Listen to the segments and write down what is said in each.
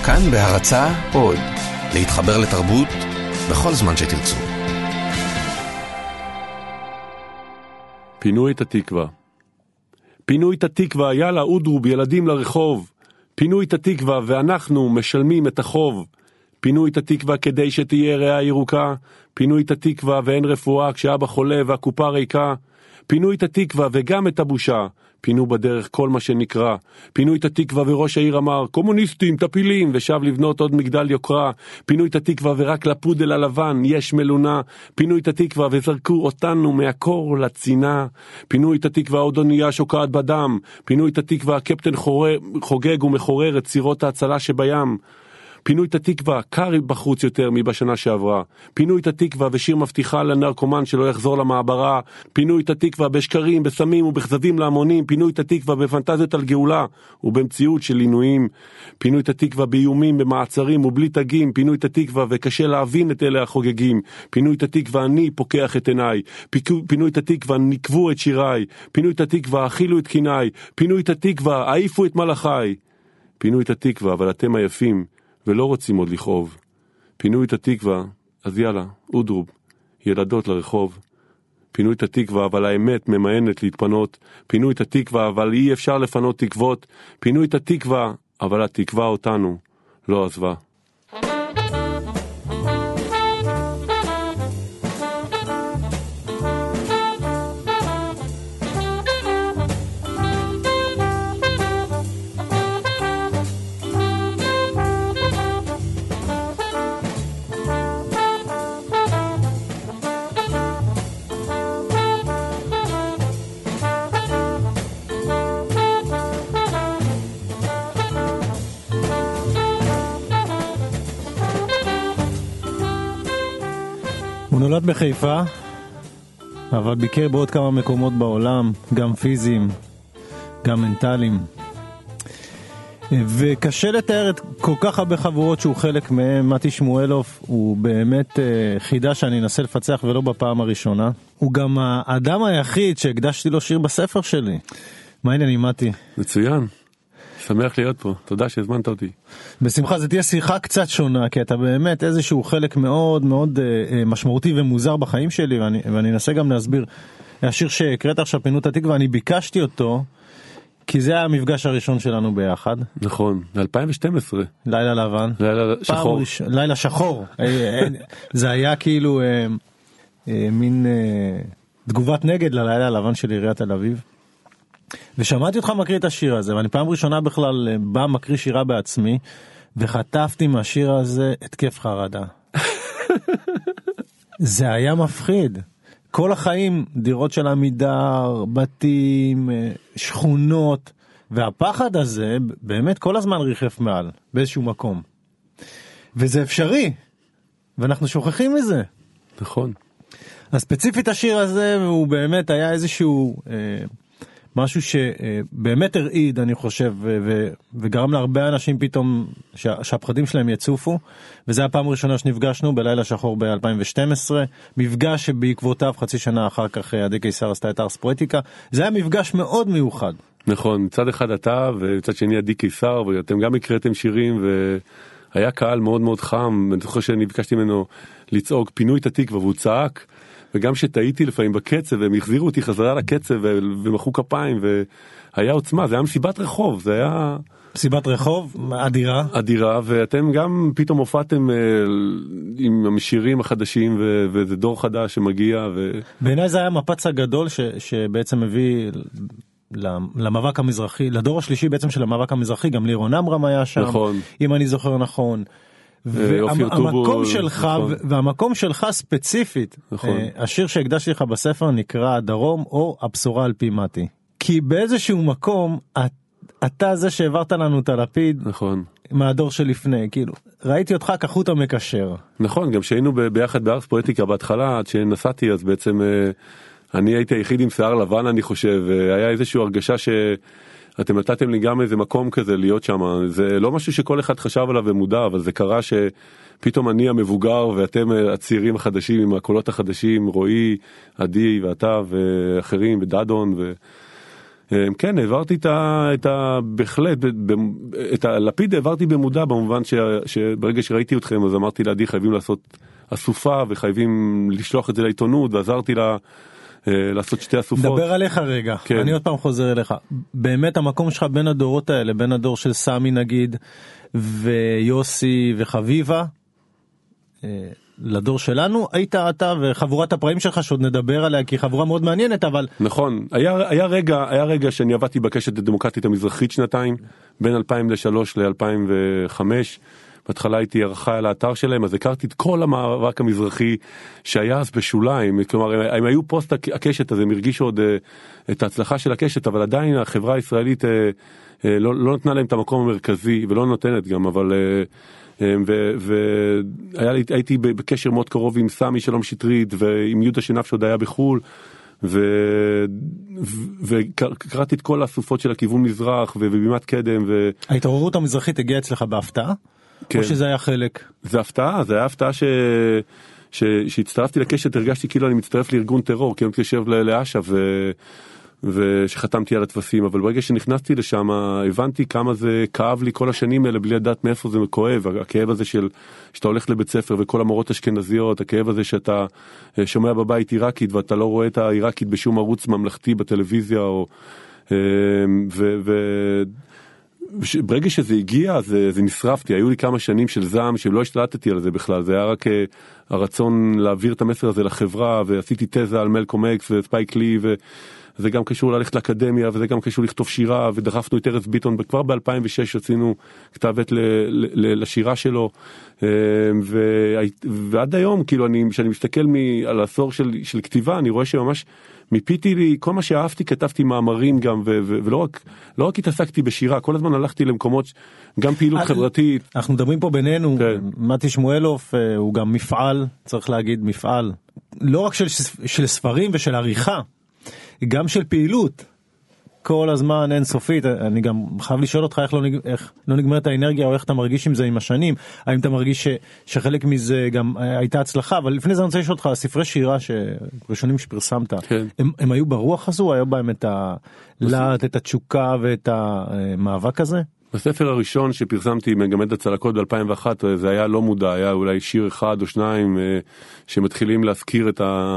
כאן בהרצאה עוד, להתחבר לתרבות בכל זמן שתרצו. פינו את התקווה. פינו את התקווה, יאללה אודרוב, ילדים לרחוב. פינו את התקווה ואנחנו משלמים את החוב. פינו את התקווה כדי שתהיה ריאה ירוקה. פינו את התקווה ואין רפואה כשאבא חולה והקופה ריקה. פינו את התקווה וגם את הבושה. פינו בדרך כל מה שנקרא. פינו את התקווה וראש העיר אמר, קומוניסטים, טפילים, ושב לבנות עוד מגדל יוקרה. פינו את התקווה ורק לפודל הלבן יש מלונה. פינו את התקווה וזרקו אותנו מהקור לצינה. פינו את התקווה עוד אונייה שוקעת בדם. פינו את התקווה הקפטן חוגג ומחורר את סירות ההצלה שבים. פינו את התקווה, קר בחוץ יותר מבשנה שעברה. פינו את התקווה ושיר מבטיחה לנרקומן שלא יחזור למעברה. פינו את התקווה בשקרים, בסמים ובכזבים להמונים. פינו את התקווה בפנטזיות על גאולה ובמציאות של עינויים. פינו את התקווה באיומים, במעצרים ובלי תגים. פינו את התקווה וקשה להבין את אלה החוגגים. פינו את התקווה, אני פוקח את עיניי. פינו את התקווה, נקבו את שיריי. פינו את התקווה, אכילו את קיניי. פינו את התקווה, העיפו את מלאכיי. פינו את התקווה, אבל אתם עייפים ולא רוצים עוד לכאוב. פינו את התקווה, אז יאללה, אודרוב, ילדות לרחוב. פינו את התקווה, אבל האמת ממאנת להתפנות. פינו את התקווה, אבל אי אפשר לפנות תקוות. פינו את התקווה, אבל התקווה אותנו לא עזבה. הוא נולד בחיפה, אבל ביקר בעוד כמה מקומות בעולם, גם פיזיים, גם מנטליים. וקשה לתאר את כל כך הרבה חבורות שהוא חלק מהם. מתי שמואלוף הוא באמת חידה שאני אנסה לפצח ולא בפעם הראשונה. הוא גם האדם היחיד שהקדשתי לו שיר בספר שלי. מה העניינים, מתי? מצוין. שמח להיות פה, תודה שהזמנת אותי. בשמחה, זה תהיה שיחה קצת שונה, כי אתה באמת איזשהו חלק מאוד מאוד משמעותי ומוזר בחיים שלי, ואני אנסה גם להסביר. השיר שהקראת עכשיו, פינו את התקווה, אני ביקשתי אותו, כי זה היה המפגש הראשון שלנו ביחד. נכון, 2012. לילה לבן. לילה שחור. לילה שחור. זה היה כאילו מין תגובת נגד ללילה הלבן של עיריית תל אביב. ושמעתי אותך מקריא את השיר הזה, ואני פעם ראשונה בכלל בא מקריא שירה בעצמי, וחטפתי מהשיר הזה התקף חרדה. זה היה מפחיד. כל החיים, דירות של עמידר, בתים, שכונות, והפחד הזה באמת כל הזמן ריחף מעל, באיזשהו מקום. וזה אפשרי, ואנחנו שוכחים מזה. נכון. אז ספציפית השיר הזה, הוא באמת היה איזשהו משהו שבאמת הרעיד, אני חושב, וגרם להרבה אנשים פתאום שהפחדים שלהם יצופו, וזה הפעם הראשונה שנפגשנו בלילה שחור ב-2012, מפגש שבעקבותיו חצי שנה אחר כך עדי קיסר עשתה את ארס פואטיקה. זה היה מפגש מאוד מיוחד. נכון, מצד אחד אתה ומצד שני עדי קיסר, ואתם גם הקראתם שירים, והיה קהל מאוד מאוד חם. אני זוכר שנבקשתי ממנו לצעוק פינו את התקווה, והוא צעק, וגם שטעיתי לפעמים בקצב, והם החזירו אותי חזרה לקצב, ומחאו כפיים, והיה עוצמה, זה היה מסיבת רחוב, זה היה מסיבת רחוב אדירה. אדירה, ואתם גם פתאום הופעתם עם השירים החדשים, וזה דור חדש שמגיע. בעיניי זה היה מפץ הגדול שבעצם מביא למאבק המזרחי, לדור השלישי בעצם של המאבק המזרחי, גם לירון אמרם היה שם, נכון. אם אני זוכר נכון. והמקום שלך, והמקום שלך ספציפית, השיר שהקדשתי לך בספר נקרא הדרום או הבשורה על פי מתי. כי באיזשהו מקום, אתה זה שהעברת לנו את הלפיד, נכון. מהדור שלפני, כאילו, ראיתי אותך כחוט המקשר. נכון, גם שהיינו ביחד בארס פואטיקה בהתחלה, עד שנסעתי, אז בעצם אני הייתי היחיד עם שיער לבן, אני חושב, היה איזושהי הרגשה אתם נתתם לי גם איזה מקום כזה להיות שם. זה לא משהו שכל אחד חשב עליו ומודע, אבל זה קרה שפתאום אני המבוגר ואתם הצעירים החדשים עם הקולות החדשים, רועי, עדי ואתה ואחרים ודדון, כן, העברתי בהחלט, את הלפיד העברתי במודע, במובן שברגע שראיתי אתכם, אז אמרתי לעדי, חייבים לעשות אסופה, וחייבים לשלוח את זה לעיתונות, ועזרתי לה לעשות שתי אסופות. דבר עליך רגע, כן. אני עוד פעם חוזר אליך. באמת המקום שלך בין הדורות האלה, בין הדור של סמי נגיד, ויוסי וחביבה, לדור שלנו, היית אתה וחבורת הפרעים שלך שעוד נדבר עליה, כי היא חבורה מאוד מעניינת, אבל... נכון, היה רגע שאני עבדתי בקשת הדמוקרטית המזרחית שנתיים, בין 2003 ל-2005, בהתחלה הייתי ערכה על האתר שלהם, אז הכרתי את כל המאבק המזרחי שהיה אז בשוליים, כלומר, הם היו פוסט הקשת, אז הם הרגישו עוד את ההצלחה של הקשת, אבל עדיין החברה הישראלית לא נתנה להם את המקום המרכזי, ולא נותנת גם, אבל... והייתי בקשר מאוד קרוב עם סמי שלום שטרית ועם יהודה שנף שעוד היה בחול, וקראתי את כל הסופות של הכיוון מזרח ובימת קדם. ההתעוררות המזרחית הגיעה אצלך בהפתעה? או שזה היה חלק? זה הפתעה, זה היה הפתעה שהצטרפתי לקשת, הרגשתי כאילו אני מצטרף לארגון טרור, כי אני מתיישב לאש"ף ושחתמתי על התפסים, אבל ברגע שנכנסתי לשם הבנתי כמה זה כאב לי כל השנים האלה בלי לדעת מאיפה זה כואב, הכאב הזה שאתה הולך לבית ספר וכל המורות אשכנזיות, הכאב הזה שאתה שומע בבית עיראקית ואתה לא רואה את העיראקית בשום ערוץ ממלכתי בטלוויזיה, ברגע שזה הגיע זה נשרפתי, היו לי כמה שנים של זעם שלא השתלטתי על זה בכלל, זה היה רק הרצון להעביר את המסר הזה לחברה, ועשיתי תזה על מלקום אקס וספייק לי, וזה גם קשור ללכת לאקדמיה, וזה גם קשור לכתוב שירה, ודחפנו את ארז ביטון, וכבר ב-2006 עשינו כתב עת לשירה שלו, ועד היום, כאילו, כשאני מסתכל על העשור של כתיבה, אני רואה שממש מיפיתי לי, כל מה שאהבתי כתבתי מאמרים גם, ולא רק התעסקתי בשירה, כל הזמן הלכתי למקומות, גם פעילות חברתית. אנחנו מדברים פה בינינו, מתי שמואלוף הוא גם מפעל, צריך להגיד מפעל, לא רק של ספרים ושל עריכה, גם של פעילות, כל הזמן אינסופית. אני גם חייב לשאול אותך איך לא נגמרת האנרגיה, או איך אתה מרגיש עם זה עם השנים, האם אתה מרגיש שחלק מזה גם הייתה הצלחה, אבל לפני זה אני רוצה לשאול אותך, ספרי שירה ראשונים שפרסמת, הם היו ברוח הזו, היו בהם את הלהט, את התשוקה ואת המאבק הזה? בספר הראשון שפרסמתי, מגמד הצלקות ב-2001, זה היה לא מודע, היה אולי שיר אחד או שניים שמתחילים להזכיר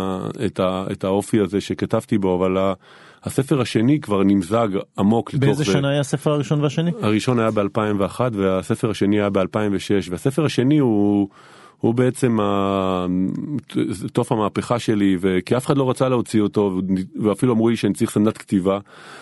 את האופי הזה שכתבתי בו, אבל הספר השני כבר נמזג עמוק לתוך זה. באיזה שנה היה הספר הראשון והשני? הראשון היה ב-2001 והספר השני היה ב-2006, והספר השני הוא בעצם תוף המהפכה שלי, כי אף אחד לא רצה להוציא אותו, ואפילו אמרו לי שאני צריך סדנת כתיבה,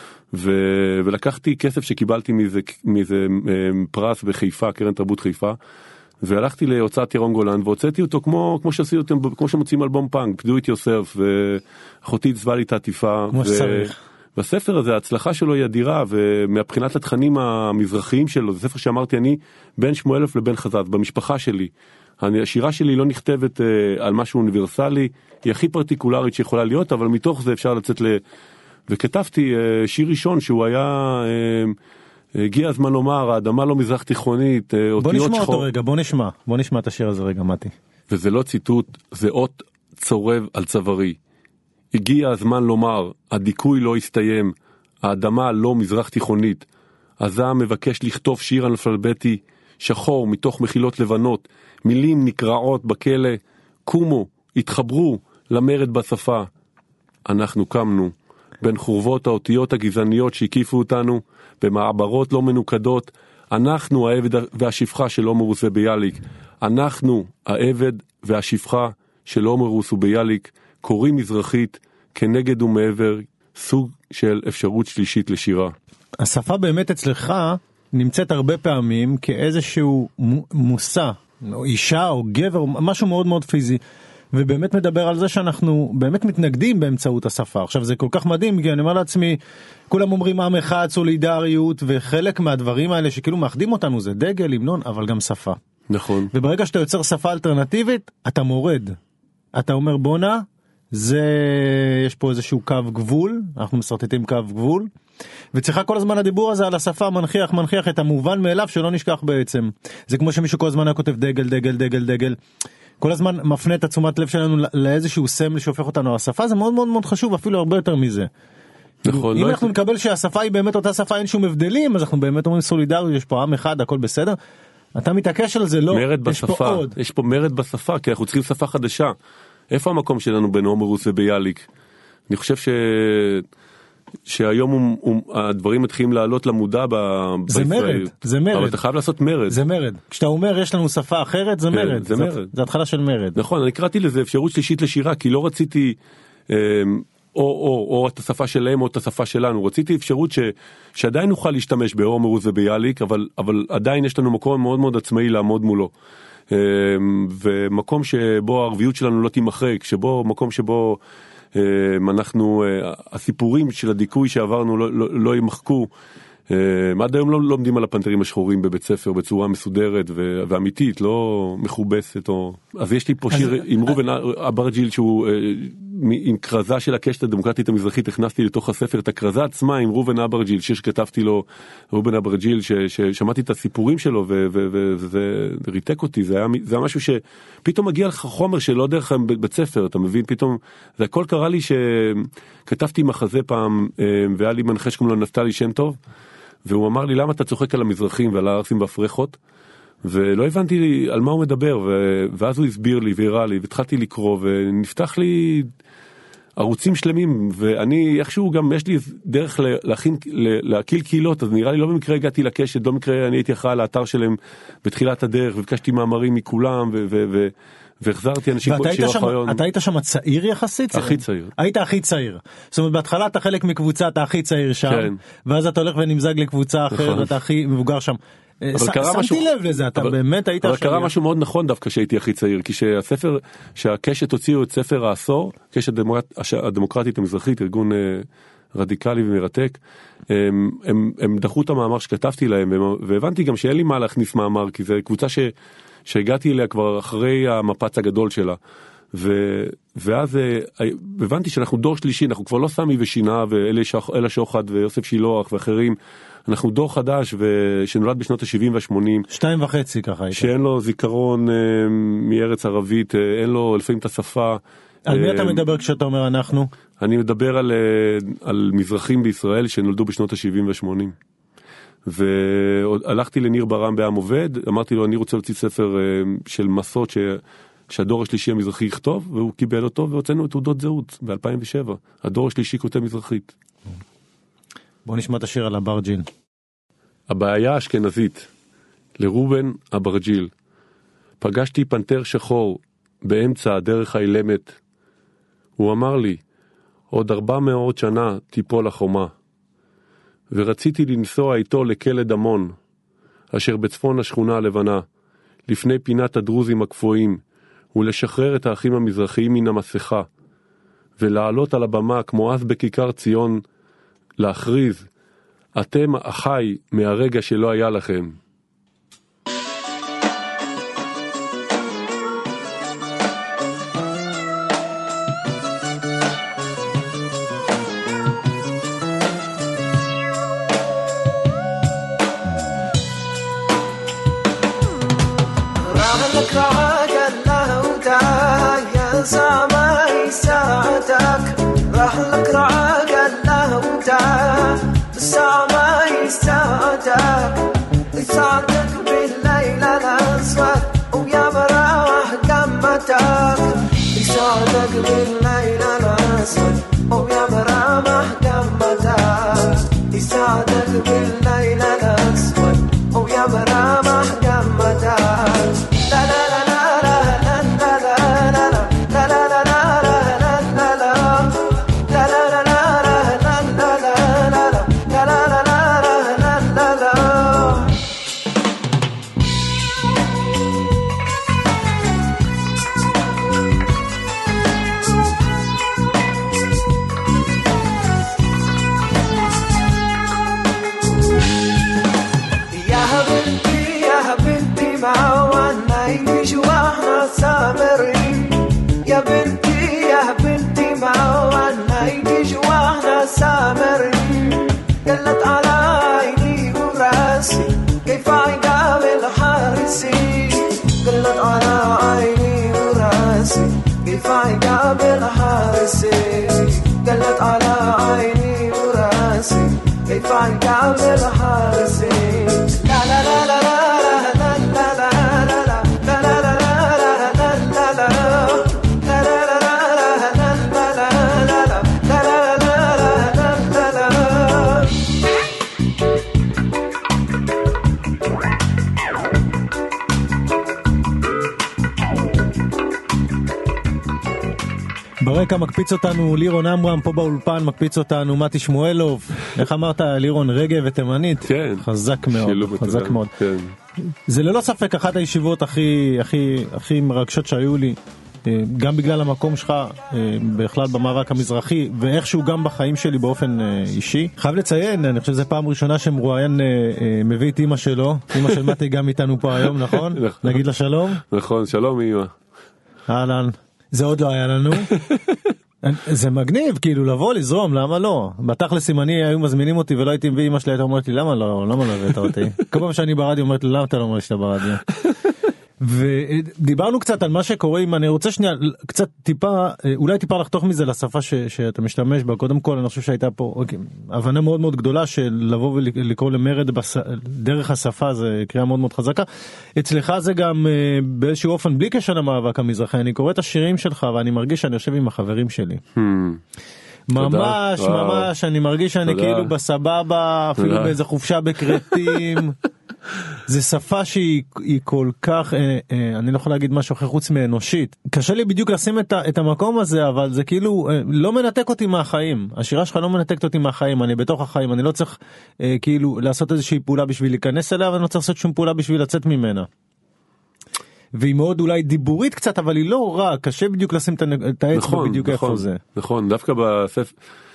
ולקחתי כסף שקיבלתי מאיזה פרס בחיפה, קרן תרבות חיפה, והלכתי להוצאת ירון גולן, והוצאתי אותו כמו שמוצאים אלבום פאנק, Do It Yourself, ואחותי צבעה לי את העטיפה. כמו שצריך. והספר הזה, ההצלחה שלו היא אדירה, ומבחינת התכנים המזרחיים שלו, זה ספר שאמרתי, אני בין שמואלוף לבין חזז, במשפחה שלי. השירה שלי לא נכתבת על משהו אוניברסלי, היא הכי פרטיקולרית שיכולה להיות, אבל מתוך זה אפשר לצאת וכתבתי שיר ראשון שהוא היה, הגיע הזמן לומר, האדמה לא מזרח תיכונית, בוא נשמע אותו רגע, בוא נשמע את השיר הזה רגע, מתי. וזה לא ציטוט, זה אות צורב על צווארי. הגיע הזמן לומר, הדיכוי לא הסתיים, האדמה לא מזרח תיכונית. הזעם מבקש לכתוב שיר אנאלפביתי, שחור מתוך מחילות לבנות, מילים נקרעות בכלא, קומו, התחברו למרד בשפה. אנחנו קמנו. בין חורבות האותיות הגזעניות שהקיפו אותנו, במעברות לא מנוקדות, אנחנו העבד והשפחה של עומרוס וביאליק, אנחנו העבד והשפחה של עומרוס וביאליק, קוראים מזרחית כנגד ומעבר, סוג של אפשרות שלישית לשירה. השפה באמת אצלך נמצאת הרבה פעמים כאיזשהו מושא, או אישה או גבר, משהו מאוד מאוד פיזי. ובאמת מדבר על זה שאנחנו באמת מתנגדים באמצעות השפה. עכשיו זה כל כך מדהים, כי אני אומר לעצמי, כולם אומרים עם אחד, סולידריות, וחלק מהדברים האלה שכאילו מאחדים אותנו זה דגל, המנון, אבל גם שפה. נכון. וברגע שאתה יוצר שפה אלטרנטיבית, אתה מורד. אתה אומר בונה, יש פה איזשהו קו גבול, אנחנו מסרטטים קו גבול, וצריכה כל הזמן הדיבור הזה על השפה מנחיח את המובן מאליו שלא נשכח בעצם. זה כמו שמישהו כל הזמן היה כותב דגל, דגל, דגל, דגל. כל הזמן מפנה את התשומת לב שלנו לאיזשהו סמל שהופך אותנו. השפה זה מאוד מאוד מאוד חשוב, אפילו הרבה יותר מזה. נכון, אם לא אנחנו הייתי... נקבל שהשפה היא באמת אותה שפה, אין שום הבדלים, אז אנחנו באמת אומרים סולידריות, יש פה עם אחד, הכל בסדר. אתה מתעקש על זה, לא, מרד יש בשפה, פה עוד. יש פה מרד בשפה, כי אנחנו צריכים שפה חדשה. איפה המקום שלנו בין הומרוס וביאליק? אני חושב שהיום הדברים מתחילים לעלות למודע זה מרד, זה מרד. אבל אתה חייב לעשות מרד. זה מרד. כשאתה אומר יש לנו שפה אחרת, זה מרד. זה מרד. זה התחלה של מרד. נכון, אני קראתי לזה אפשרות שלישית לשירה, כי לא רציתי או את השפה שלהם או את השפה שלנו. רציתי אפשרות שעדיין נוכל להשתמש בהומרוס וביאליק, אבל עדיין יש לנו מקום מאוד מאוד עצמאי לעמוד מולו. ומקום שבו הערביות שלנו לא תימחק, מקום שבו אנחנו, הסיפורים של הדיכוי שעברנו לא יימחקו. עד היום לא לומדים על הפנתרים השחורים בבית ספר בצורה מסודרת ואמיתית, לא מכובסת. אז יש לי פה שיר עם ראובן אברג'יל שהוא עם קרזה של הקשת הדמוקרטית המזרחית, הכנסתי לתוך הספר את הקרזה עצמה עם ראובן אברג'יל, שכתבתי לו ראובן אברג'יל, ששמעתי את הסיפורים שלו וזה ריתק אותי. זה היה משהו שפתאום מגיע לך חומר שלא דרך בית ספר, אתה מבין? פתאום זה הכל קרה לי שכתבתי מחזה פעם והיה לי מנחה שקוראים לו נפתלי שם טוב, והוא אמר לי למה אתה צוחק על המזרחים ועל הערסים והפרחות, ולא הבנתי על מה הוא מדבר, ואז הוא הסביר לי והראה לי, והתחלתי לקרוא ונפתח לי ערוצים שלמים, ואני איכשהו גם יש לי דרך להקיל קהילות, אז נראה לי לא במקרה הגעתי לקשת, לא במקרה אני הייתי אחראי על האתר שלהם בתחילת הדרך, וביקשתי מאמרים מכולם והחזרתי אנשים שירה חיון. אתה היית שם צעיר יחסית? הכי צעיר. היית הכי צעיר. זאת אומרת, בהתחלה אתה חלק מקבוצה, אתה הכי צעיר שם, כן. ואז אתה הולך ונמזג לקבוצה אחרת, ואתה הכי מבוגר שם. שמתי לב לזה, אתה באמת היית... אבל קרה משהו מאוד נכון דווקא שהייתי הכי צעיר, כי שהספר, שהקשת הוציאו את ספר העשור, קשת הדמוקרטית המזרחית, ארגון רדיקלי ומרתק, הם דחו את המאמר שכתבתי להם, והבנתי גם שאין לי מה להכניס מאמר, כי זו קבוצה שהגעתי אליה כבר אחרי המפץ הגדול שלה, ואז הבנתי שאנחנו דור שלישי, אנחנו כבר לא סמי ושינה ואלה שוחד ויוסף שילוח ואחרים, אנחנו דור חדש שנולד בשנות ה-70 וה-80. 2.5 ככה היית. שאין לו זיכרון מארץ ערבית, אין לו לפעמים את השפה. על מי אתה מדבר כשאתה אומר אנחנו? אני מדבר על מזרחים בישראל שנולדו בשנות ה-70 וה-80. והלכתי לניר ברם בעם עובד, אמרתי לו אני רוצה להוציא ספר של מסות שהדור השלישי המזרחי יכתוב, והוא קיבל אותו והוצאנו את תעודות זהות ב-2007. הדור השלישי כותב מזרחית. בוא נשמע את השיר על אברג'יל. הבעיה האשכנזית, לראובן אברג'יל. פגשתי פנתר שחור באמצע הדרך האילמת. הוא אמר לי, עוד 400 שנה תיפול החומה. ורציתי לנסוע איתו לכלא דמון, אשר בצפון השכונה הלבנה, לפני פינת הדרוזים הקפואים, ולשחרר את האחים המזרחיים מן המסכה, ולעלות על הבמה כמו אז בכיכר ציון, להכריז, אתם אחי מהרגע שלא היה לכם. يسعدك بالليل الأسود ويا مراوح قمتك يسعدك بالليل الأسود ويا مراوح قمتك يسعدك بالليل الأسود ويا مراوح قمتك لا لا لا لا لا لا لا لا وهكمل حارسين لا لا لا لا لا لا لا ברקע מקפיץ אותנו לירון אמרם פה באולפן, מקפיץ אותנו מתי שמואלוב. איך אמרת לירון? רגע ותימנית? כן. חזק מאוד, חזק מאוד. כן. זה ללא ספק אחת הישיבות הכי מרגשות שהיו לי, גם בגלל המקום שלך בכלל במאבק המזרחי, ואיכשהו גם בחיים שלי באופן אישי. חייב לציין, אני חושב שזו פעם ראשונה שמרואיין מביא את אמא שלו, אמא של מתי גם איתנו פה היום, נכון? נגיד לה שלום. נכון, שלום אמא. אהלן. זה עוד לא היה לנו. זה מגניב, כאילו לבוא, לזרום, למה לא? בתכלס אם אני היו מזמינים אותי ולא הייתי מביא, אמא שלי הייתה אומרת לי, למה לא הבאת אותי? כל פעם שאני ברדיו אומרת לי, למה אתה לא אומר שאתה ברדיו? ודיברנו קצת על מה שקורה, אם אני רוצה שנייה, קצת טיפה, אולי טיפה לחתוך מזה לשפה שאתה משתמש בה. קודם כל אני חושב שהייתה פה הבנה מאוד מאוד גדולה של לבוא ולקרוא למרד דרך השפה, זה קריאה מאוד מאוד חזקה. אצלך זה גם באיזשהו אופן בלי קשר למאבק המזרחי, אני קורא את השירים שלך ואני מרגיש שאני יושב עם החברים שלי. ממש ממש, אני מרגיש שאני כאילו בסבבה, אפילו באיזה חופשה בקרטים. זה שפה שהיא כל כך, אני לא יכול להגיד משהו אחר חוץ מאנושית. קשה לי בדיוק לשים את המקום הזה, אבל זה כאילו לא מנתק אותי מהחיים. השירה שלך לא מנתקת אותי מהחיים, אני בתוך החיים, אני לא צריך כאילו לעשות איזושהי פעולה בשביל להיכנס אליה, ואני לא צריך לעשות שום פעולה בשביל לצאת ממנה. והיא מאוד אולי דיבורית קצת, אבל היא לא רע, קשה בדיוק לשים את האצבע בדיוק איפה זה. נכון, דווקא בספר,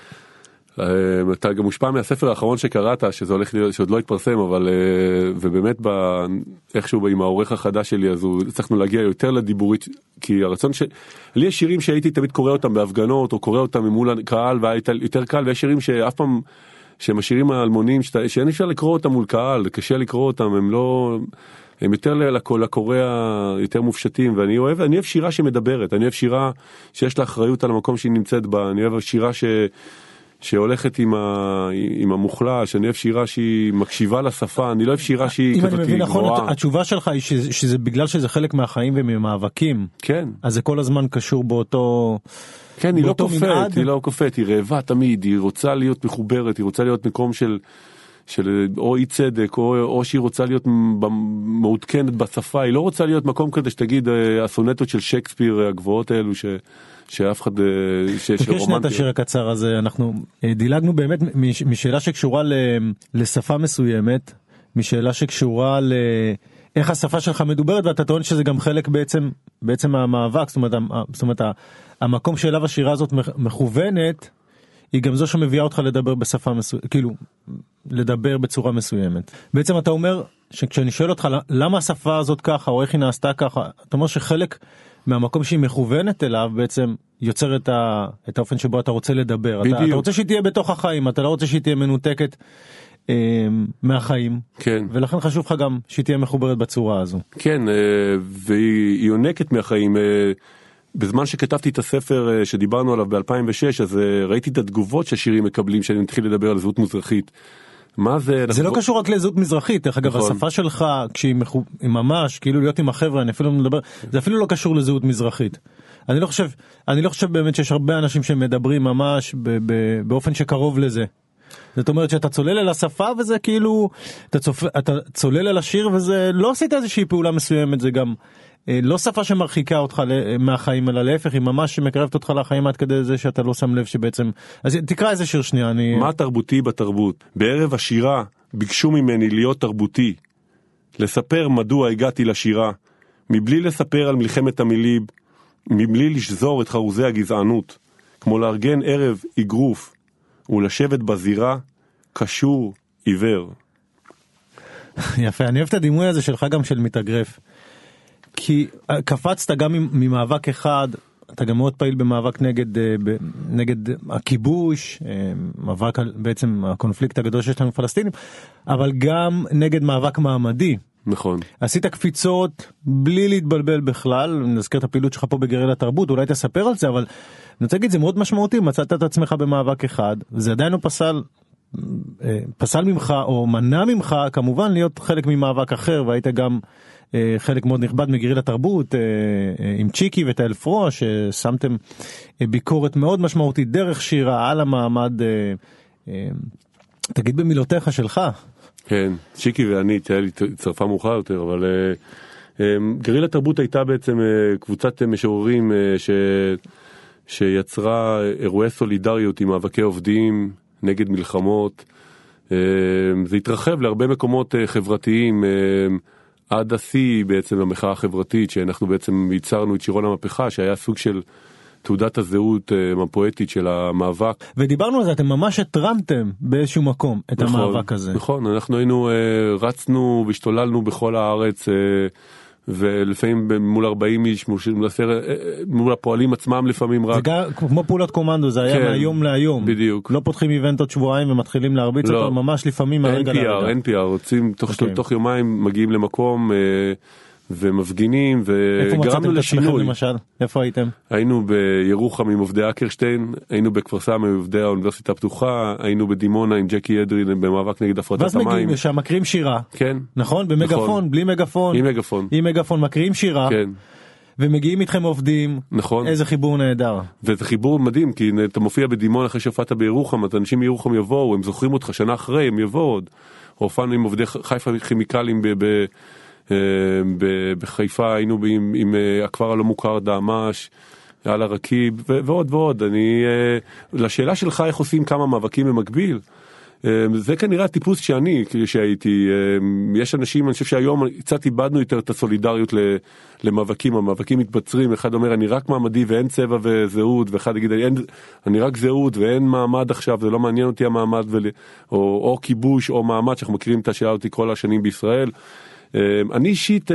אתה גם מושפע מהספר האחרון שקראת, שזה הולך להיות, שעוד לא התפרסם, אבל, ובאמת איכשהו עם העורך החדש שלי, אז צריכנו להגיע יותר לדיבורית, כי הרצון לי יש שירים שהייתי תמיד קורא אותם בהפגנות, או קורא אותם מול הקהל, והיה יותר קל, ויש שירים שאף פעם, שהם השירים האלמונים, שאין אפשר לקרוא אותם מול קהל, קשה לקרוא אותם, הם יותר לקורא יותר מופשטים, ואני אוהב שירה שמדברת, אני אוהב שירה שיש לה אחריות על המקום שהיא נמצאת בה, אני אוהב שירה שהולכת עם המוחלש, אני אוהב שירה שהיא מקשיבה לשפה, אני לא אוהב שירה שהיא כזאת גבוהה. אם אני מבין נכון, התשובה שלך היא שזה בגלל שזה חלק מהחיים וממאבקים. כן. אז זה כל הזמן קשור באותו... כן, היא לא קופאת, היא רעבה תמיד, היא רוצה להיות מחוברת, היא רוצה להיות מקום של או אי צדק, או שהיא רוצה להיות מעודכנת בשפה, היא לא רוצה להיות מקום כזה שתגיד הסונטות של שייקספיר הגבוהות האלו שאף אחד תקשנה את השיר הקצר הזה, אנחנו דילגנו באמת משאלה שקשורה לשפה מסוימת, משאלה שקשורה לאיך השפה שלך מדוברת, ואתה טוען שזה גם חלק בעצם מהמאבק, זאת אומרת המקום שאליו השירה הזאת מכוונת, היא גם זו שמביאה אותך לדבר בשפה מסוימת, כאילו לדבר בצורה מסוימת. בעצם אתה אומר שכשאני שואל אותך למה השפה הזאת ככה או איך היא נעשתה ככה, אתה אומר שחלק מהמקום שהיא מכוונת אליו בעצם יוצר את האופן שבו אתה רוצה לדבר. אתה רוצה שהיא תהיה בתוך החיים, אתה לא רוצה שהיא תהיה מנותקת מהחיים. כן. ולכן חשוב לך גם שהיא תהיה מחוברת בצורה הזו. כן, והיא יונקת מהחיים. בזמן שכתבתי את הספר שדיברנו עליו ב-2006, אז ראיתי את התגובות שהשירים מקבלים, שאני מתחיל לדבר על זהות מזרחית. מה זה? זה לא קשור רק לזהות מזרחית, דרך אגב, השפה שלך, כשהיא ממש, כאילו להיות עם החבר'ה, אני אפילו מדבר, זה אפילו לא קשור לזהות מזרחית. אני לא חושב באמת שיש הרבה אנשים שמדברים ממש באופן שקרוב לזה. זאת אומרת שאתה צולל אל השפה וזה כאילו, אתה צולל אל השיר וזה, לא עשית איזושהי פעולה מסוימת, זה גם לא שפה שמרחיקה אותך מהחיים, אלא להפך, היא ממש מקרבת אותך לחיים עד כדי זה שאתה לא שם לב שבעצם... אז תקרא איזה שיר שנייה, מה תרבותי בתרבות? בערב השירה ביקשו ממני להיות תרבותי, לספר מדוע הגעתי לשירה, מבלי לספר על מלחמת המילים, מבלי לשזור את חרוזי הגזענות, כמו לארגן ערב אגרוף, ולשבת בזירה, קשור עיוור. יפה, אני אוהב את הדימוי הזה שלך גם של מתאגרף. כי קפצת גם ממאבק אחד, אתה גם מאוד פעיל במאבק נגד הכיבוש, מאבק בעצם הקונפליקט הגדול שיש לנו פלסטינים, אבל גם נגד מאבק מעמדי. נכון. עשית קפיצות בלי להתבלבל בכלל, נזכיר את הפעילות שלך פה בגרעין התרבות, אולי תספר על זה, אבל אני רוצה להגיד, זה מאוד משמעותי, מצאת את עצמך במאבק אחד, זה עדיין לא פסל פסל ממך או מנע ממך כמובן להיות חלק ממאבק אחר, והיית גם חלק מאוד נכבד מגריל התרבות עם צ'יקי וטל פרו, ששמתם ביקורת מאוד משמעותית דרך שירה על המעמד. תגיד במילותיך שלך. כן, צ'יקי ואני, צרפה מאוחר יותר, אבל גריל התרבות הייתה בעצם קבוצת משוררים שיצרה אירועי סולידריות עם מאבקי עובדים נגד מלחמות. זה התרחב להרבה מקומות חברתיים, עד השיא בעצם המחאה החברתית, שאנחנו בעצם ייצרנו את שירון המהפכה, שהיה סוג של תעודת הזהות הפואטית של המאבק. ודיברנו על זה, אתם ממש התרמתם באיזשהו מקום את המאבק הזה. נכון, אנחנו היינו, רצנו והשתוללנו בכל הארץ, ולפעמים מול 40 איש, מול הפועלים עצמם לפעמים רק. זה כמו פעולת קומנדו, זה היה מהיום להיום. בדיוק. לא פותחים איבנט עוד שבועיים ומתחילים להרביץ אותו, ממש לפעמים מהרגע להרגע. אין PR, רוצים תוך יומיים מגיעים למקום ומפגינים וגרמנו לשינוי. למשל? איפה הייתם? היינו בירוחם עם עובדי אקרשטיין, היינו בכפר סבא עם עובדי האוניברסיטה הפתוחה, היינו בדימונה עם ג'קי אדרי במאבק נגד הפרטת המים. ואז מגיעים לשם, מקריאים שירה. כן. נכון? במגפון, בלי מגפון. עם מגפון. עם מגפון, מקריאים שירה. כן. ומגיעים איתכם עובדים. נכון. איזה חיבור נהדר. וזה חיבור מדהים, כי אתה מופיע בדימונה אחרי שהופעת בירוחם, אז אנשים מירוחם יבואו, הם זוכרים אותך שנה אחרי, הם יבואו עוד. הופענו עם עובדי חיפה כימיקלים בחיפה, היינו עם הכפר הלא מוכר דעמש, על הרקיב ועוד ועוד. לשאלה שלך איך עושים כמה מאבקים במקביל, זה כנראה הטיפוס שהייתי. יש אנשים, אני חושב שהיום קצת איבדנו יותר את הסולידריות למאבקים. המאבקים מתבצרים, אחד אומר אני רק מעמדי ואין צבע וזהות, ואחד יגיד אני רק זהות ואין מעמד עכשיו, זה לא מעניין אותי המעמד, או כיבוש או מעמד, שאנחנו מכירים את השאלה אותי כל השנים בישראל. אני אישית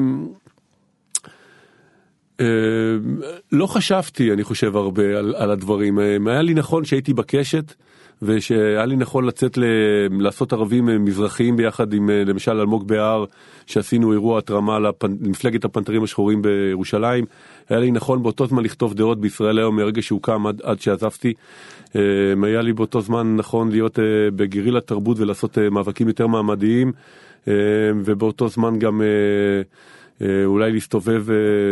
לא חשבתי, אני חושב הרבה על הדברים. היה לי נכון שהייתי בקשת, ושהיה לי נכון לצאת לעשות ערבים מזרחיים ביחד עם למשל אלמוג בהר, שעשינו אירוע התרמה למפלגת הפנתרים השחורים בירושלים. היה לי נכון באותו זמן לכתוב דעות בישראל היום מהרגע שהוקם עד שעזבתי. היה לי באותו זמן נכון להיות בגריל התרבות ולעשות מאבקים יותר מעמדיים, ובאותו זמן גם אולי להסתובב,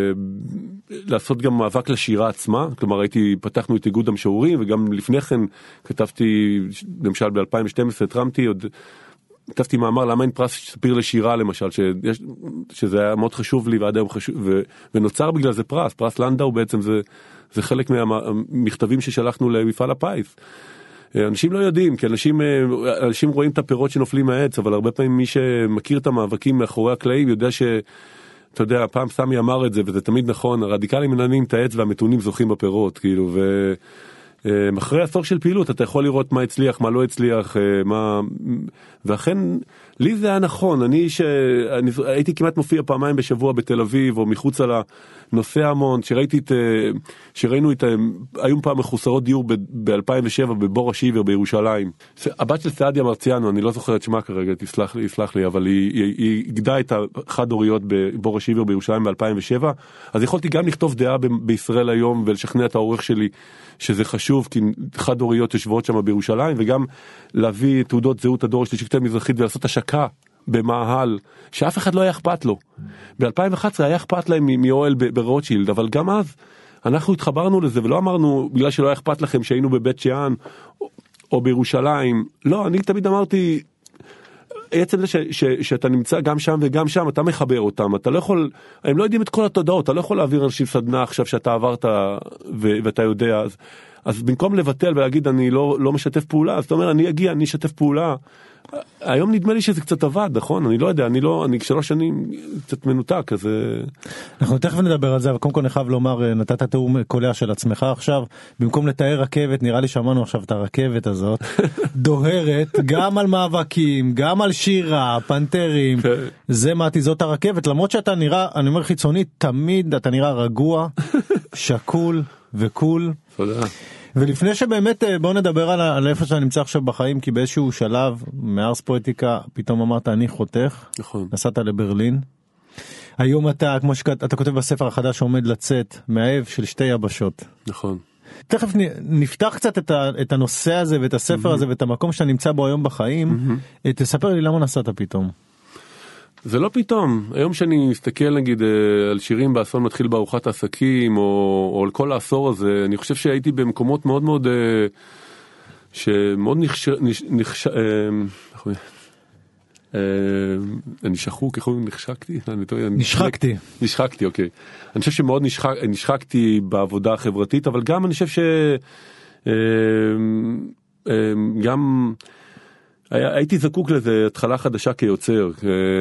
לעשות גם מאבק לשירה עצמה. כלומר, פתחנו את איגוד המשוררים, וגם לפני כן כתבתי, למשל ב-2012 כתבתי מאמר למה אין פרס שפיר לשירה למשל, שזה היה מאוד חשוב לי ועד היום חשוב, ונוצר בגלל זה פרס לנדאו בעצם, זה חלק מהמכתבים ששלחנו למפעל הפיס. אנשים לא יודעים, כי אנשים רואים את הפירות שנופלים מהעץ, אבל הרבה פעמים מי שמכיר את המאבקים מאחורי הקלעים יודע אתה יודע, פעם סמי אמר את זה, וזה תמיד נכון, הרדיקלים מנענים את העץ והמתונים זוכים בפירות, כאילו, אחרי עשור של פעילות אתה יכול לראות מה הצליח, מה לא הצליח, ואכן לי זה היה נכון. אני הייתי כמעט מופיע פעמיים בשבוע בתל אביב או מחוץ על הנושא המון, שראינו היו פעם מחוסרות דיור ב-2007 בבור השיבר בירושלים. הבת של סעדיה מרציאנו, אני לא זוכר את שמה כרגע, תסלח לי, אבל היא גדה את החד הוריות בבור השיבר בירושלים ב-2007, אז יכולתי גם לכתוב דעה בישראל היום ולשכנע את העורך שלי שזה חשוב, כי חד הוריות יושבות שם בירושלים, וגם להביא תעודות זהות הדור השלישי כתב מזרחית ולעשות השקה במאהל, שאף אחד לא היה אכפת לו. ב-2011 היה אכפת להם מאוהל ברוטשילד, אבל גם אז אנחנו התחברנו לזה, ולא אמרנו בגלל שלא היה אכפת לכם שהיינו בבית שאן או בירושלים. לא, אני תמיד אמרתי, עצם זה שאתה נמצא גם שם וגם שם, אתה מחבר אותם, אתה לא יכול, הם לא יודעים את כל התודעות, אתה לא יכול להעביר אנשים סדנה עכשיו שאתה עברת ואתה יודע, אז במקום לבטל ולהגיד אני לא משתף פעולה, אז אתה אומר אני אגיע, אני אשתף פעולה. היום נדמה לי שזה קצת עבד, נכון? אני לא יודע, אני 3 שנים קצת מנותק, אז אנחנו תכף נדבר על זה, אבל קודם כל אני חייב לומר, נתת תיאור קולע של עצמך עכשיו, במקום לתאר רכבת, נראה לי שמענו עכשיו את הרכבת הזאת, דוהרת גם על מאבקים, גם על שירה, פנתרים, זה מתי, זאת הרכבת, למרות שאתה נראה, אני אומר חיצונית, תמיד אתה נראה רגוע, שקול וקול. תודה. ולפני שבאמת בואו נדבר על איפה שאתה נמצא עכשיו בחיים, כי באיזשהו שלב מארס פואטיקה פתאום אמרת אני חותך, נכון. נסעת לברלין, היום אתה כמו שאתה כותב בספר החדש שעומד לצאת, מאהב של 2 יבשות. נכון. תכף נפתח קצת את הנושא הזה ואת הספר הזה ואת המקום שאתה נמצא בו היום בחיים. תספר לי למה נסעת פתאום. זה לא פתאום. היום שאני מסתכל נגיד על שירים באסון מתחיל בארוחת העסקים או על כל העשור הזה, אני חושב שהייתי במקומות מאוד מאוד שמאוד נשחקתי, אוקיי. אני חושב שמאוד נשחקתי בעבודה החברתית, אבל גם אני חושב גם הייתי זקוק לזה התחלה חדשה כיוצר.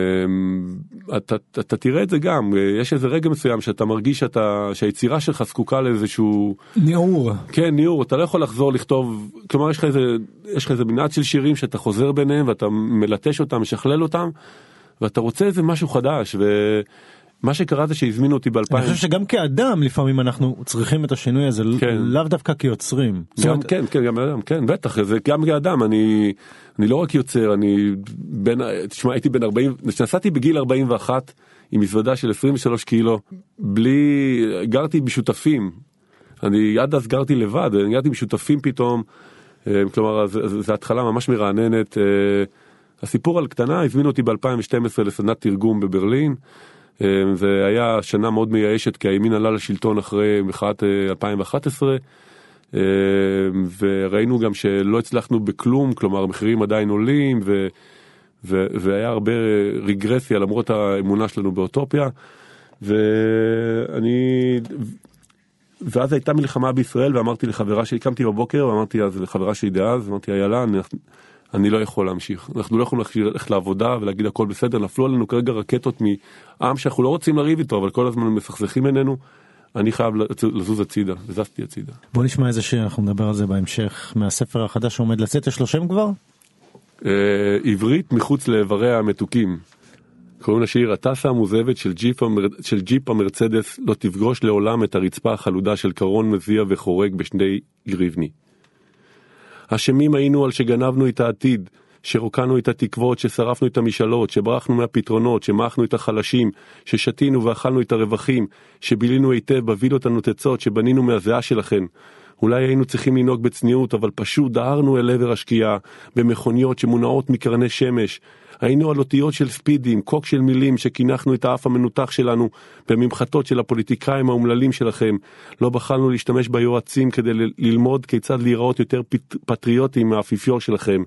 אתה תראה את זה גם, יש איזה רגע מסוים שאתה מרגיש שהיצירה שלך זקוקה לאיזשהו ניעור. כן, ניעור, אתה לא יכול לחזור לכתוב, כלומר יש לך איזה מנעד של שירים שאתה חוזר ביניהם ואתה מלטש אותם, משכלל אותם, ואתה רוצה איזה משהו חדש, מה שקרה זה שהזמינו אותי ב-2000. אני חושב שגם כאדם לפעמים אנחנו צריכים את השינוי הזה, לאו דווקא כיוצרים. כן, גם אדם, כן, בטח, זה גם כאדם, אני לא רק יוצר, תשמע, הייתי בן 40, נסעתי בגיל 41 עם מזוודה של 23 קילו, גרתי בשותפים, אני עד אז גרתי לבד, גרתי בשותפים פתאום, כלומר, זו התחלה ממש מרעננת. הסיפור על קטנה, הזמינו אותי ב-2012 לסדנת תרגום בברלין, זה היה שנה מאוד מייאשת, כי הימין עלה לשלטון אחרי מחאת 2011, וראינו גם שלא הצלחנו בכלום, כלומר המחירים עדיין עולים, והיה הרבה רגרסיה למרות האמונה שלנו באוטופיה, ואז הייתה מלחמה בישראל, ואמרתי לחברה שלי, קמתי בבוקר, ואמרתי אז לחברה שלי דאז, אמרתי, איילה, אני לא יכול להמשיך. אנחנו לא יכולים ללכת לעבודה ולהגיד הכל בסדר, נפלו עלינו כרגע רקטות מעם שאנחנו לא רוצים לריב איתו, אבל כל הזמן מסכסכים ממנו, אני חייב לזוז הצידה, וזזתי הצידה. בוא נשמע איזה שיר, אנחנו נדבר על זה בהמשך, מהספר החדש שעומד לצאת, יש לו שם כבר? עברית מחוץ לאיבריה המתוקים. קוראים לשיר, הטסה המוזבת של ג'יפ המרצדס לא תפגוש לעולם את הרצפה החלודה של קרון מזיע וחורג בשני גריבני. אשמים היינו על שגנבנו את העתיד, שרוקנו את התקוות, ששרפנו את המשאלות, שברחנו מהפתרונות, שמחנו את החלשים, ששתינו ואכלנו את הרווחים, שבילינו היטב בווילות הנוצצות, שבנינו מהזיעה שלכם. אולי היינו צריכים לנהוג בצניעות, אבל פשוט דהרנו אל עבר השקיעה, במכוניות שמונעות מקרני שמש. היינו על אותיות של ספידים, קוק של מילים שכינחנו את האף המנותח שלנו בממחטות של הפוליטיקאים האומללים שלכם. לא בחלנו להשתמש ביועצים כדי ללמוד כיצד להיראות יותר פטריוטים מהאפיפיור שלכם.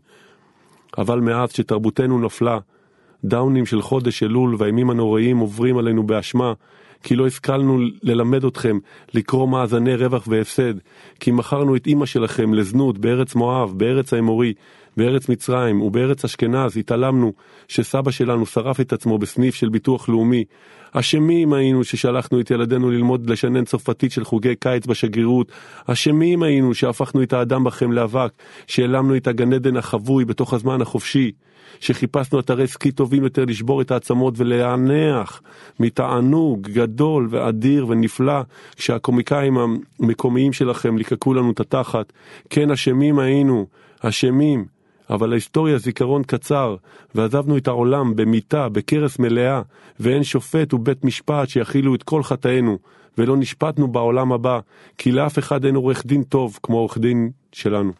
אבל מאז שתרבותנו נפלה, דאונים של חודש אלול והימים הנוראים עוברים עלינו באשמה, כי לא השכלנו ללמד אתכם לקרוא מאזני רווח והפסד, כי מכרנו את אמא שלכם לזנות בארץ מואב, בארץ האמורי, בארץ מצרים ובארץ אשכנז. התעלמנו שסבא שלנו שרף את עצמו בסניף של ביטוח לאומי. אשמים היינו ששלחנו את ילדינו ללמוד לשנן צרפתית של חוגי קיץ בשגרירות. אשמים היינו שהפכנו את האדם בכם לאבק, שהעלמנו את הגן עדן החבוי בתוך הזמן החופשי, שחיפשנו אתרי סקי טובים יותר לשבור את העצמות ולהענח מתענוג גדול ואדיר ונפלא כשהקומיקאים המקומיים שלכם ליקקו לנו את התחת. כן, אשמים היינו, אשמים, אבל ההיסטוריה זיכרון קצר, ועזבנו את העולם במיטה, בקרס מלאה, ואין שופט ובית משפט שיחילו את כל חטאינו, ולא נשפטנו בעולם הבא, כי לאף אחד אין עורך דין טוב כמו עורך דין שלנו.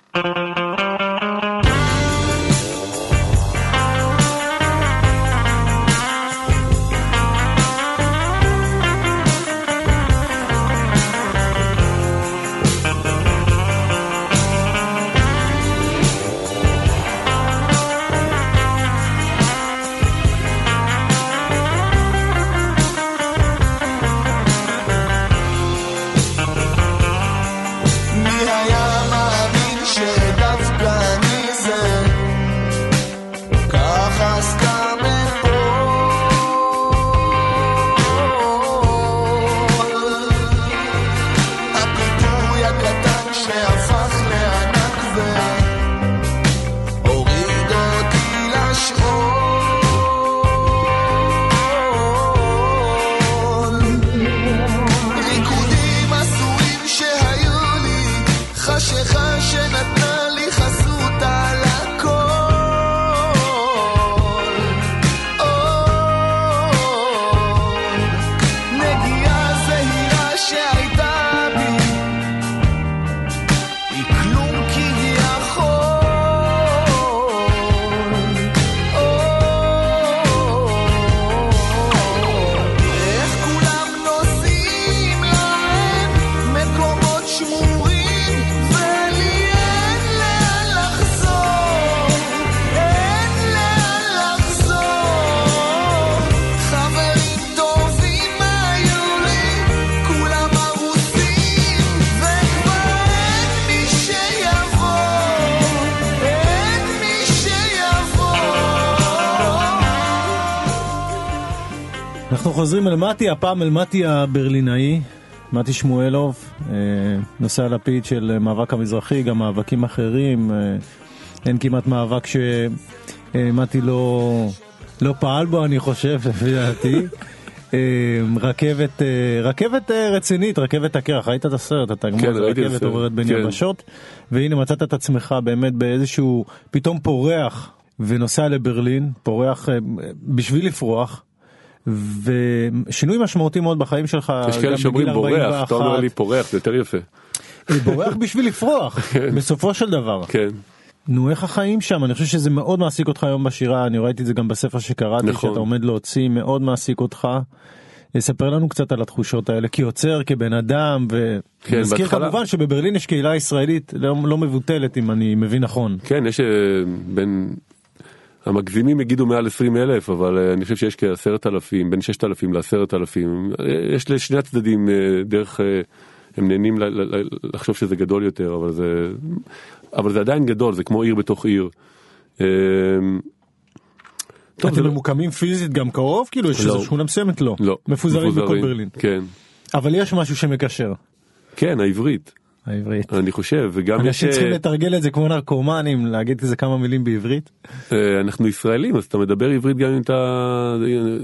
מי היה מאמין שדע אנחנו חוזרים אל מתי, הפעם אל מתי הברלינאי, מתי שמואלוב, נושא הלפיד של מאבק המזרחי, גם מאבקים אחרים, אין כמעט מאבק שמתי לא פעל בו, אני חושב, לפי דעתי. רכבת רצינית, רכבת הקרח, ראית את הסרט, אתה כן, רכבת עוברת בין יבשות, והנה מצאת את עצמך באמת באיזשהו, פתאום פורח, ונוסע לברלין, פורח בשביל לפרוח, ושינוי משמעותי מאוד בחיים שלך. יש כאלה שאומרים בורח, אתה אומר לי פורח, זה יותר יפה. בורח בשביל לפרוח, בסופו של דבר. כן. נו, איך החיים שם? אני חושב שזה מאוד מעסיק אותך היום בשירה, אני ראיתי את זה גם בספר שקראתי, נכון. שאתה עומד להוציא, מאוד מעסיק אותך. ספר לנו קצת על התחושות האלה, כיוצר, כבן אדם, ונזכיר בהתחלה... כמובן שבברלין יש קהילה ישראלית לא מבוטלת, אם אני מבין נכון. כן, יש בין... המגזימים יגידו מעל 20,000, אבל אני חושב שיש כ10,000, בין 6,000 ל10,000. יש לשני הצדדים דרך, הם נהנים לחשוב שזה גדול יותר, אבל זה עדיין גדול, זה כמו עיר בתוך עיר. אתם ממוקמים פיזית גם קרוב? כאילו יש איזו שכונה מסוימת? לא. מפוזרים בכל ברלין. כן. אבל יש משהו שמקשר. כן, העברית. העברית. אני חושב, וגם יש... אנשים צריכים לתרגל את זה כמו נרקומנים, להגיד איזה כמה מילים בעברית. אנחנו ישראלים, אז אתה מדבר עברית גם אם אתה...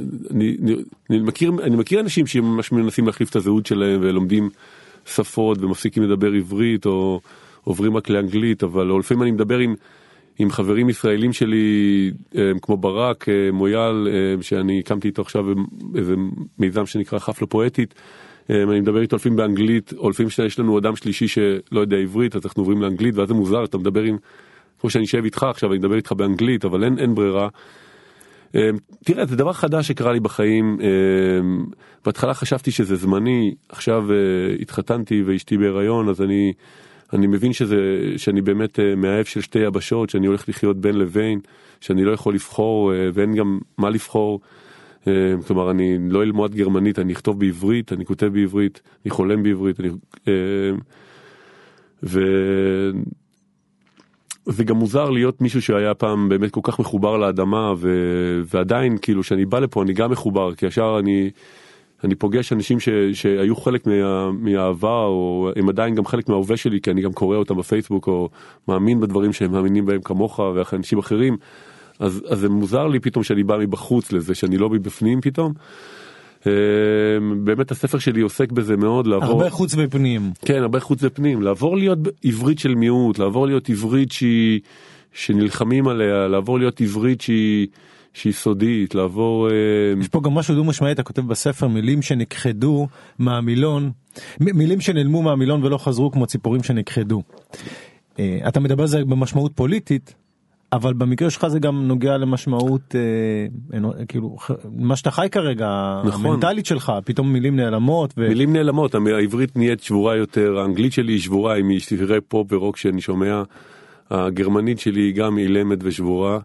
אני מכיר אנשים שממש מנסים להחליף את הזהות שלהם ולומדים שפות ומפסיקים לדבר עברית או עוברים רק לאנגלית, אבל לפעמים אני מדבר עם חברים ישראלים שלי, כמו ברק, מויאל, שאני הקמתי איתו עכשיו איזה מיזם שנקרא חפלה פואטית, אני מדבר איתו לפעמים באנגלית, או לפעמים שיש לנו אדם שלישי שלא יודע עברית, אז אנחנו עוברים לאנגלית, ואז זה מוזר, אתה מדבר כמו שאני אשב איתך עכשיו, אני מדבר איתך באנגלית, אבל אין ברירה. תראה, זה דבר חדש שקרה לי בחיים, בהתחלה חשבתי שזה זמני, עכשיו התחתנתי ואשתי בהיריון, אז אני מבין שאני באמת מאהב של שתי יבשות, שאני הולך לחיות בין לבין, שאני לא יכול לבחור, ואין גם מה לבחור. כלומר, אני לא אלמוד גרמנית, אני אכתוב בעברית, אני כותב בעברית, אני חולם בעברית, זה גם מוזר להיות מישהו שהיה פעם באמת כל כך מחובר לאדמה, ועדיין, כאילו, שאני בא לפה, אני גם מחובר, כי ישר אני פוגש אנשים שהיו חלק מהעבר, או הם עדיין גם חלק מההווה שלי, כי אני גם קורא אותם בפייסבוק, או מאמין בדברים שהם מאמינים בהם כמוך, ואנשים אחרים. אז זה מוזר לי פתאום שאני בא מבחוץ לזה, שאני לא מבפנים פתאום. באמת הספר שלי עוסק בזה מאוד, לעבור... הרבה חוץ ופנים. כן, הרבה חוץ ופנים. לעבור להיות עברית של מיעוט, לעבור להיות עברית שנלחמים עליה, לעבור להיות עברית שהיא סודית, לעבור... יש פה גם משהו דו משמעי, אתה כותב בספר, מילים שנכחדו מהמילון, מילים שנעלמו מהמילון ולא חזרו כמו ציפורים שנכחדו. אתה מדבר על זה במשמעות פוליטית, אבל במקרה שלך זה גם נוגע למשמעות, כאילו, מה שאתה חי כרגע, נכון. המנטלית שלך, פתאום מילים נעלמות. מילים נעלמות, העברית נהיית שבורה יותר, האנגלית שלי היא שבורה, עם ספרי פופ ורוק שאני שומע, הגרמנית שלי היא גם אילמת ושבורה,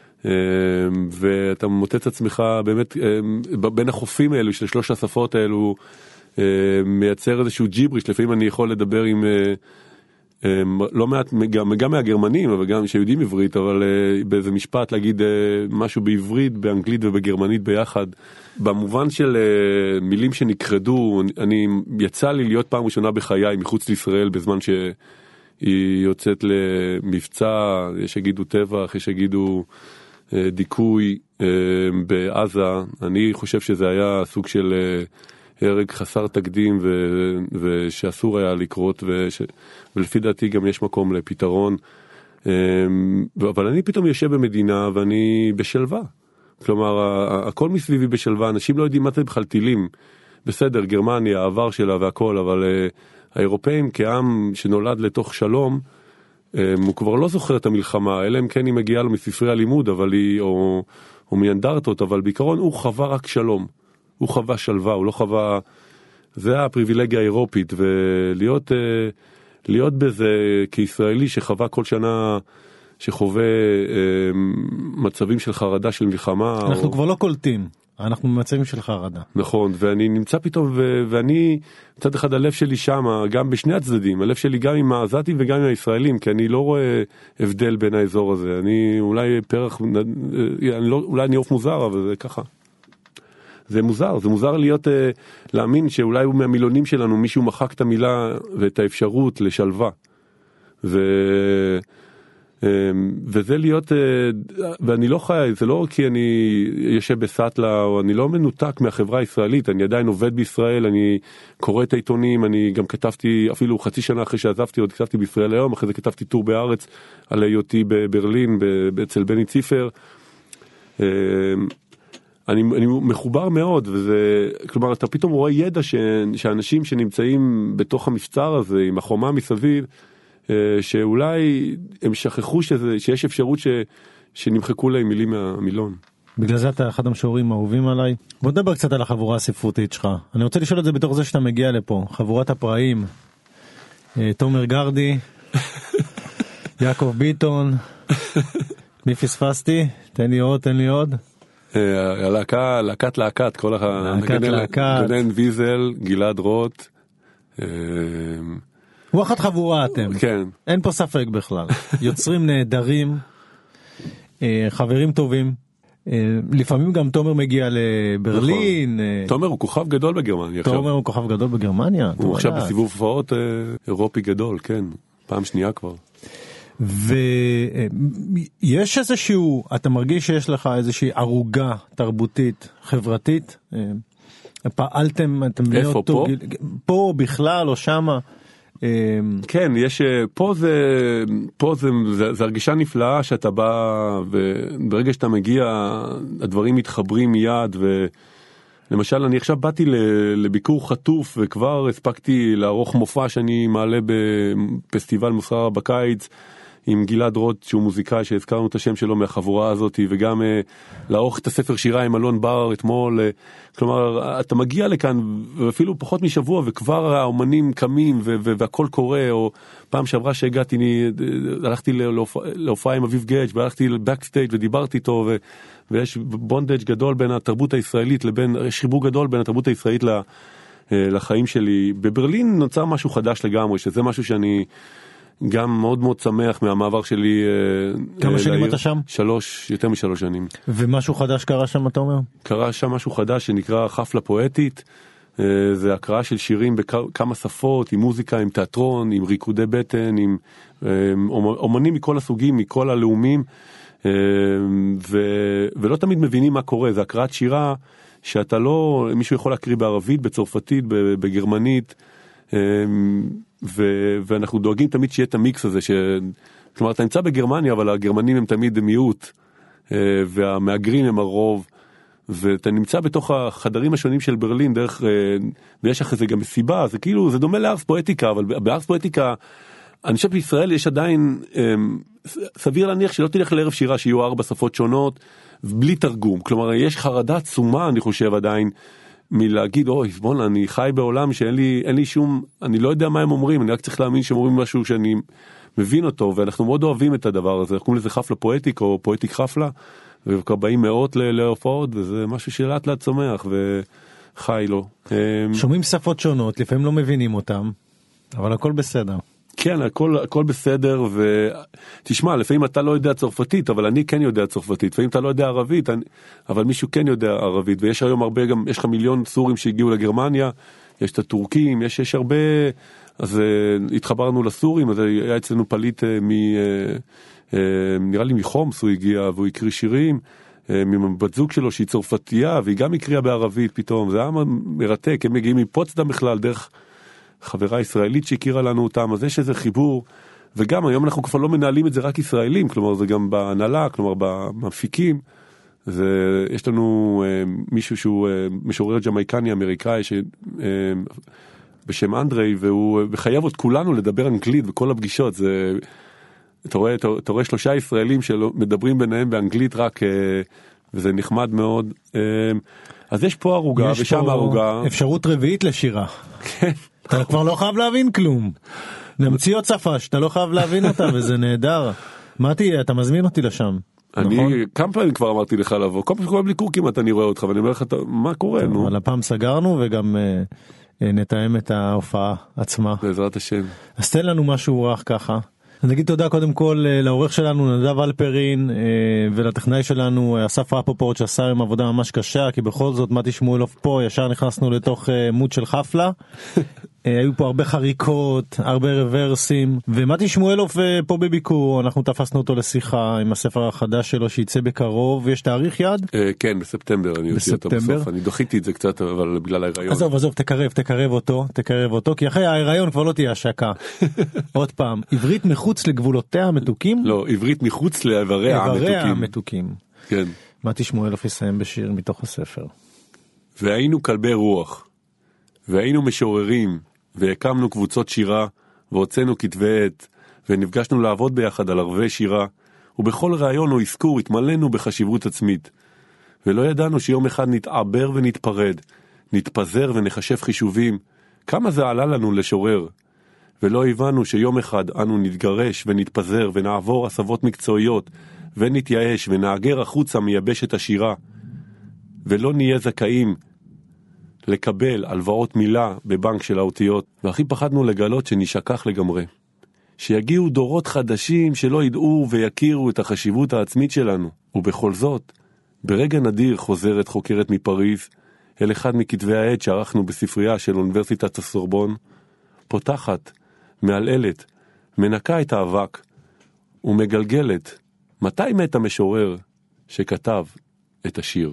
ואתה מוצא עצמך באמת, בין החופים האלו, של שלוש השפות האלו, מייצר איזשהו ג'יבריש, לפעמים אני יכול לדבר עם... לא מעט, גם מהגרמנים, אבל גם שיודעים עברית, אבל באיזה משפט להגיד משהו בעברית, באנגלית ובגרמנית ביחד. במובן של מילים שנכחדו, אני יצא לי להיות פעם ראשונה בחיי מחוץ לישראל, בזמן שהיא יוצאת למבצע, יש שיגידו טבח, יש שיגידו דיכוי בעזה. אני חושב שזה היה סוג של... הרג חסר תקדים ושאסור היה לקרות, ולפי דעתי גם יש מקום לפתרון, אבל אני פתאום יושב במדינה ואני בשלווה, כלומר הכל מסביבי בשלווה, אנשים לא יודעים מה זה בכלל טילים, בסדר, גרמניה, העבר שלה והכל, אבל האירופאים כעם שנולד לתוך שלום, הוא כבר לא זוכר את המלחמה, אלא אם כן היא מגיעה לו מספרי הלימוד, או מאנדרטות, אבל בעיקרון הוא חווה רק שלום, הוא חווה שלווה, הוא לא חווה, זה הפריבילגיה האירופית, להיות בזה כישראלי שחווה כל שנה, שחווה מצבים של חרדה של מלחמה. אנחנו כבר לא קולטים, אנחנו במצבים של חרדה. נכון, ואני נמצא פתאום, ואני, מצד אחד הלב שלי שם, גם בשני הצדדים, הלב שלי גם עם העזתים וגם עם הישראלים, כי אני לא רואה הבדל בין האזור הזה, אני אולי פרח, אולי אני עוף מוזר, אבל זה ככה. זה מוזר להיות, להאמין שאולי הוא מהמילונים שלנו, מישהו מחק את המילה ואת האפשרות לשלווה. וזה להיות, ואני לא חי, זה לא כי אני יושב בסטלה, או אני לא מנותק מהחברה הישראלית, אני עדיין עובד בישראל, אני קורא את העיתונים, אני גם כתבתי, אפילו חצי שנה אחרי שעזבתי, עוד כתבתי בישראל היום, אחרי זה כתבתי טור בארץ, על היותי בברלין, אצל בני ציפר. אני מחובר מאוד, וזה, כלומר, אתה פתאום רואה ידע שאנשים שנמצאים בתוך המבצר הזה, עם החומה מסביב, שאולי הם שכחו שיש אפשרות שנמחקו להם מילים מהמילון. בגלל זה אתה אחד המשוררים האהובים עליי. בוא נדבר קצת על החבורה הספרותית שלך. אני רוצה לשאול את זה בתוך זה שאתה מגיע לפה. חבורת הפראים, תומר גרדי, יעקב ביטון, מי פספסתי? תן לי עוד. להקת, כל גונן ויזל, גלעד רוט, וואחד חבורה אתם. כן. אין פה ספק בכלל. יוצרים נהדרים, חברים טובים. לפעמים גם תומר מגיע לברלין. תומר הוא כוכב גדול בגרמניה. הוא עכשיו בסיבוב הופעות אירופי גדול, כן. פעם שנייה כבר. ויש איזשהו, אתה מרגיש שיש לך איזושהי ערוגה תרבותית, חברתית? פעלתם, איפה, פה? פה בכלל או שמה? כן, יש, פה זה הרגישה נפלאה שאתה בא, וברגע שאתה מגיע, הדברים מתחברים מיד, ולמשל, אני עכשיו באתי לביקור חטוף, וכבר הספקתי לערוך מופע שאני מעלה בפסטיבל מוסררה בקיץ, עם גלעד רוט, שהוא מוזיקאי, שהזכרנו את השם שלו מהחבורה הזאת, וגם לערוך את הספר שירה עם אלון בר אתמול. כלומר, אתה מגיע לכאן, ואפילו פחות משבוע, וכבר האומנים קמים, והכל קורה, או פעם שעברה שהגעתי, הלכתי להופעה עם אביב גאץ', והלכתי לבקסטייג' ודיברתי איתו, ויש בונדג' גדול בין התרבות הישראלית, יש חיבור גדול בין התרבות הישראלית לחיים שלי. בברלין נוצר משהו חדש לגמרי, שזה משהו שאני גם מאוד מאוד שמח מהמעבר שלי. כמה שנים אתה שם? יותר מ3 שנים. ומשהו חדש קרה שם, אתה אומר? קרה שם משהו חדש שנקרא חפלה פואטית. זה הקראה של שירים בכמה שפות, עם מוזיקה, עם תיאטרון, עם ריקודי בטן, עם אומנים מכל הסוגים, מכל הלאומים, ולא תמיד מבינים מה קורה. זה הקראת שירה שאתה לא, מישהו יכול להקריא בערבית, בצרפתית, בגרמנית, ואנחנו דואגים תמיד שיהיה את המיקס הזה, כלומר אתה נמצא בגרמניה, אבל הגרמנים הם תמיד מיעוט, והמהגרים הם הרוב, ואתה נמצא בתוך החדרים השונים של ברלין, ויש אחרי זה גם מסיבה, זה כאילו, זה דומה לארס פואטיקה, אבל בארס פואטיקה, אני חושב בישראל יש עדיין, סביר להניח שלא תלך לערב שירה שיהיו 4 שפות שונות, בלי תרגום, כלומר יש חרדה עצומה, אני חושב עדיין, מלהגיד, אוי, בוא, אני חי בעולם שאין לי שום, אני לא יודע מה הם אומרים, אני רק צריך להאמין שהם אומרים משהו שאני מבין אותו, ואנחנו מאוד אוהבים את הדבר הזה, אנחנו קוראים לזה חפלה פואטיק, או פואטיק חפלה, וכבר באים מאות להופעות, וזה משהו שלאט לאט צומח, וחי לו. שומעים שפות שונות, לפעמים לא מבינים אותם, אבל הכל בסדר. כן, הכל בסדר, ותשמע, לפעמים אתה לא יודע צרפתית, אבל אני כן יודע צרפתית, לפעמים אתה לא יודע ערבית, אבל מישהו כן יודע ערבית, ויש היום הרבה, גם יש לך מיליון סורים שהגיעו לגרמניה, יש את הטורקים, יש הרבה, אז התחברנו לסורים, אז היה אצלנו פליט נראה לי מחומס, הוא הגיע, והוא הקריא שירים, מבת זוג שלו שהיא צרפתייה, והיא גם הקריאה בערבית פתאום, זה היה מרתק, הם מגיעים מפוצדם בכלל, דרך חברה ישראלית שהכירה לנו אותם, אז יש איזה חיבור, וגם היום אנחנו כבר לא מנהלים את זה רק ישראלים, כלומר זה גם בהנהלה, כלומר במפיקים, יש לנו מישהו שהוא משורר ג'מייקני אמריקאי בשם אנדרי, והוא מחייב את כולנו לדבר אנגלית בכל הפגישות, אתה רואה 3 ישראלים שמדברים ביניהם באנגלית רק, וזה נחמד מאוד, אז יש פה ערוגה ושם ערוגה. אפשרות רביעית לשירה. כן. אתה כבר לא חייב להבין כלום. נמציא עוד שפה שאתה לא חייב להבין אותה, וזה נהדר. מה תהיה? אתה מזמין אותי לשם. אני כמה פעמים כבר אמרתי לך לבוא, כל פעם שקורה בלי קור כמעט אני רואה אותך, ואני אומר לך, מה קורה? אבל הפעם סגרנו, וגם נתאם את ההופעה עצמה. בעזרת השם. אז תן לנו משהו רך ככה. אני אגיד תודה קודם כל לעורך שלנו נדב אלפרין ולטכנאי שלנו אסף רפופורט שעשה עם עבודה ממש קשה, כי בכל זאת מתי שמואלוף פה, ישר נכנסנו לתוך מוד של חפלה. היו פה הרבה חריקות, הרבה רוורסים, ומתי שמואלוף פה בביקור, אנחנו תפסנו אותו לשיחה עם הספר החדש שלו שיצא בקרוב. יש תאריך יד? כן, בספטמבר אני אוציא אותו בסוף, אני דחיתי את זה קצת אבל בגלל ההיריון. עזוב, תקרב אותו, כי אחרי ההיריון כבר לא תהיה השקה. עוד פעם, עברית מחוץ לגבולותיה המתוקים? לא, עברית מחוץ לאיבריה המתוקים. כן. מתי שמואלוף יסיים בשיר מתוך הספר. והיינו כלבי רוח, והיינו משוררים, והקמנו קבוצות שירה, והוצאנו כתבי עת, ונפגשנו לעבוד ביחד על ערבי שירה, ובכל רעיון או עסקור התמלאנו בחשיבות עצמית. ולא ידענו שיום אחד נתעבר ונתפרד, נתפזר ונחשב חישובים, כמה זה עלה לנו לשורר. ולא הבנו שיום אחד אנו נתגרש ונתפזר ונעבור הסבות מקצועיות, ונתייאש ונאגר החוצה מייבשת השירה, ולא נהיה זכאים לקבל הלוואות מילה בבנק של האותיות, והכי פחדנו לגלות שנשכח לגמרי. שיגיעו דורות חדשים שלא ידעו ויכירו את החשיבות העצמית שלנו. ובכל זאת, ברגע נדיר חוזרת חוקרת מפריז, אל אחד מכתבי העת שערכנו בספרייה של אוניברסיטת הסורבון, פותחת, מעלעלת, מנקה את האבק, ומגלגלת, מתי מת המשורר שכתב את השיר?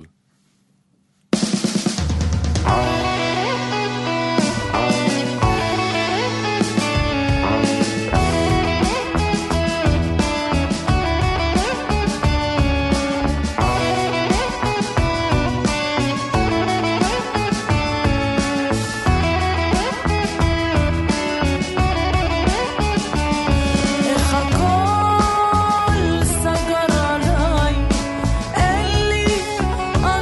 איך הכל סגר עליי, אין לי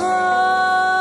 Oh